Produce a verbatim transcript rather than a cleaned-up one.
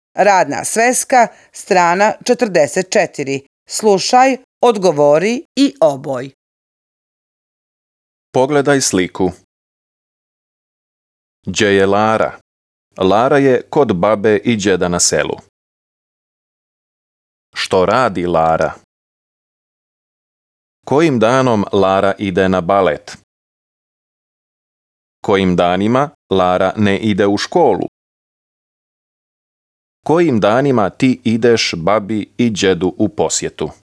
Radna sveska, strana četrdeset četiri. Slušaj, odgovori i oboj. Pogledaj sliku. Gdje je Lara? Lara je kod babe i djeda na selu. Što radi Lara? Kojim danom Lara ide na balet? Kojim danima Lara ne ide u školu? Kojim danima ti ideš babi i djedu u posjetu?